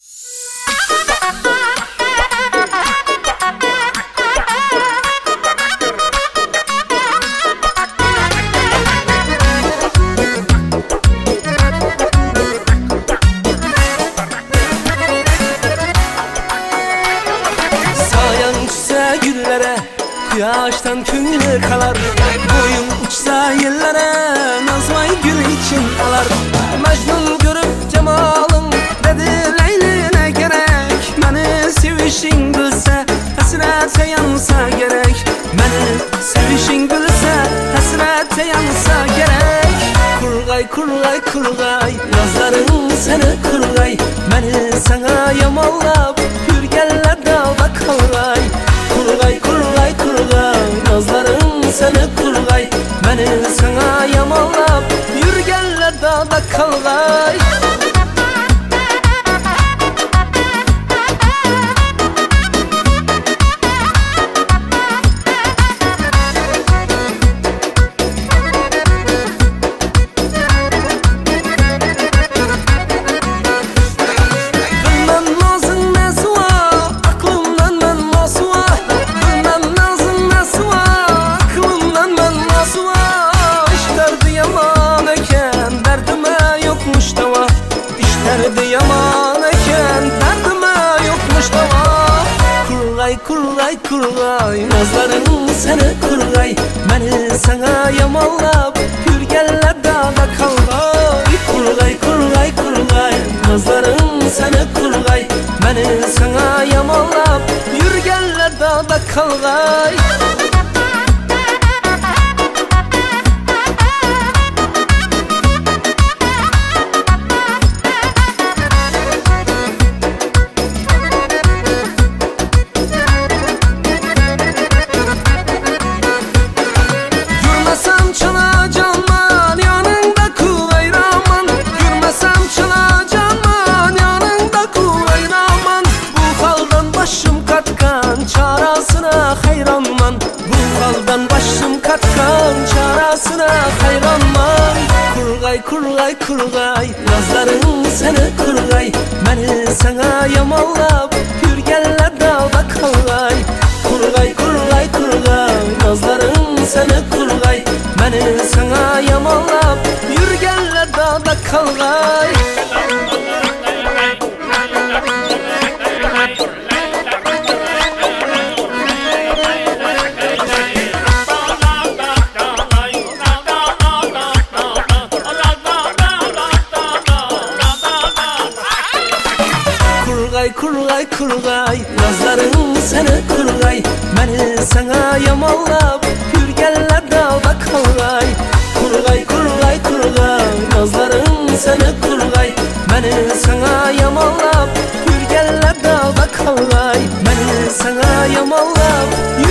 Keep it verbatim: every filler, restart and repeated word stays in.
Yaştan künlü kalar, boyun uçsa yellere, nazmayı gül için alar. Mecnun görüp cemalın, dedi Leyli'ne gerek. Beni sevişin bilse, hasrete yansa gerek. Beni sevişin bilse, hasrete yansa gerek. Kurgay kurgay kurgay, yazların seni kurgay. Beni sana yamallap, yürgenler dağda kalgay. Kurgay kurgay kurgay, nazların seni kurgay. Beni sana yamallap, yürgenler dağda kalgay. Yaman eken derdime yokmuş dava. Kurgay kurgay kurgay, nazların seni kurgay. Beni sana yamallap, yürgenler dağda kalgay. Kurgay kurgay kurgay, nazların seni kurgay. Beni sana yamallap, yürgenler dağda kalgay. Başım katkan çarasına hayranman. Kurgay kurgay kurgay, nazların seni kurgay. Beni sana yamallap, yürgenler dağda kalgay. Kurgay kurgay kurgay, nazların seni kurgay. Beni sana yamallap, yürgenler dağda kalgay. Kurgay kurgay kurgay, nazların seni kurgay. Beni sana yamallap, yürgenler dağda kalgay. Kurgay kurgay kurgay, nazların seni kurgay. Beni sana yamallap, yürgenler dağda kalgay. Beni sana yamallap,